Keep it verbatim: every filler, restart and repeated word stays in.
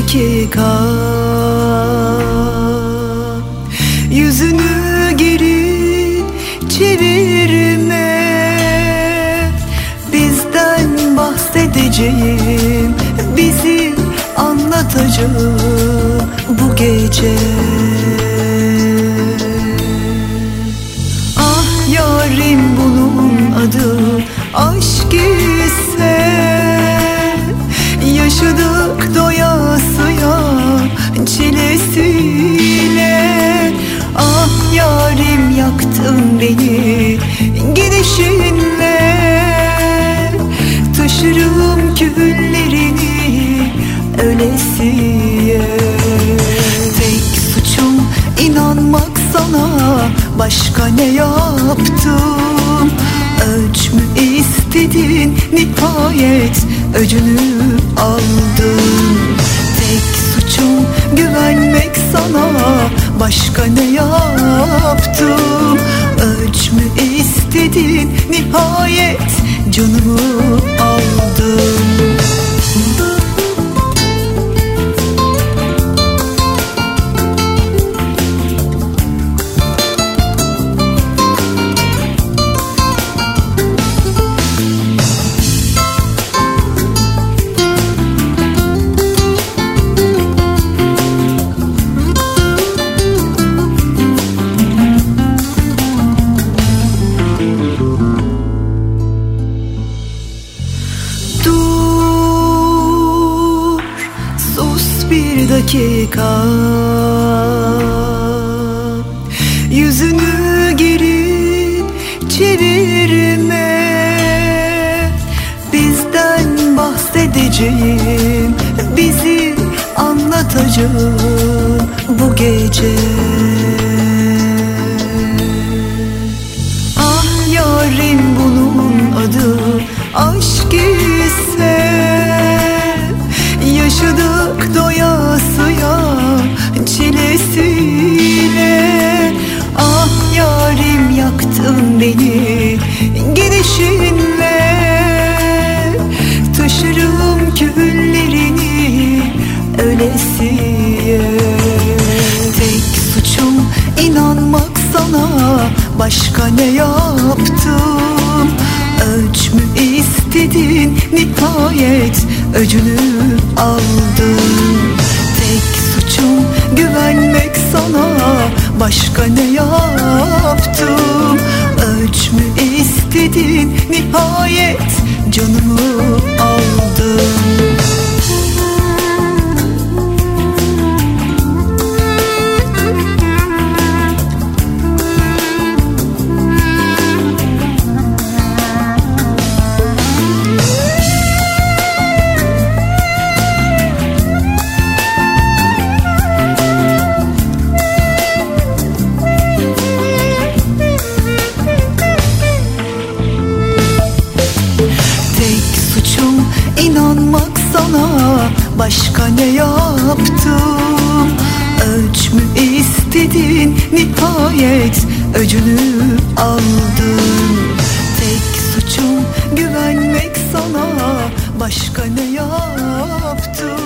dakika yüzünü geri çevirme. Bizden bahsedeceğim, bizi anlatacağım bu gece. Ah yarim, bunun adı aşk ise yaşadık doyasıya çilesiyle. Ah yarim, yaktın beni gidişinle. Taşırım küllerini ölesiye. Tek suçum inanmak sana, başka ne yaptım? Ölç mü istedin, nihayet öcünü aldın. Tek suçum güvenmek sana, başka ne yaptım? Ölç mü istedin, nihayet canımı aldın. Bir dakika yüzünü geri çevirme. Bizden bahsedeceğim, bizi anlatacağım bu gece. Ah yarim, bunun adı aşk ise yaşadık doyasıya çilesiyle. Ah yarim, yaktın beni gidişinle. Taşırım küllerini ölesiye. Tek suçum inanmak sana, başka ne yaptım? Ölç mü istedin, nihayet öcünü aldın. Tek suçum güvenmek sana, başka ne yaptım? Ölç mü istedin, nihayet canımı aldın. İnanmak sana, başka ne yaptım? Ölç mü istedin, nihayet öcünü aldın. Tek suçum güvenmek sana, başka ne yaptım?